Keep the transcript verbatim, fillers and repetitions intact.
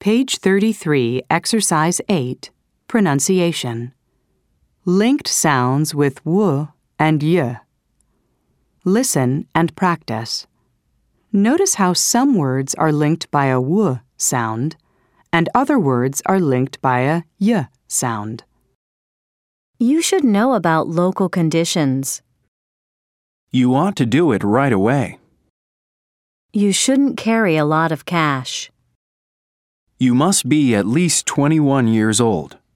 Page thirty-three, Exercise eight, Pronunciation. Linked sounds with w and y. Listen and practice. Notice how some words are linked by a w sound and other words are linked by a y sound. You should know about local conditions. You ought to do it right away. You shouldn't carry a lot of cash. You must be at least twenty-one years old.